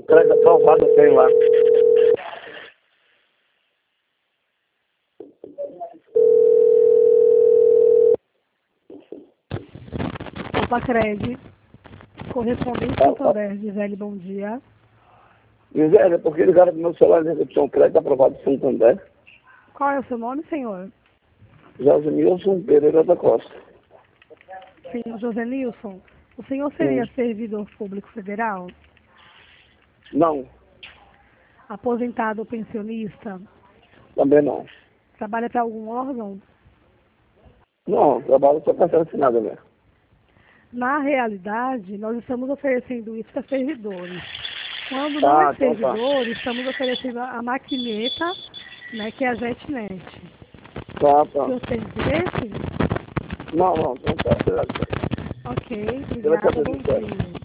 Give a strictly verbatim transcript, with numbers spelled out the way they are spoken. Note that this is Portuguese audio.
crédito aprovado eu tenho lá. Opacred, correspondente Santander, Gisele, bom dia. Gisele, porque ligaram pro meu celular dizendo que eu tinha um crédito aprovado de Santander. Qual é o seu nome, senhor? José Nilson Pereira da Costa. Senhor José Nilson, o senhor seria Hum. servidor público federal? Não, Aposentado ou pensionista? também não. Trabalha para algum órgão? Não, trabalho só para ser assinado mesmo. Na realidade, nós estamos oferecendo isso para servidores. Quando não Tá, é então tá. servidor, estamos oferecendo a maquineta, né, que é a JetNet. Tá, O senhor tá. tem interesse? Não, não, não tá. Ok, Graças a obrigada, bom Deus, tá. dia.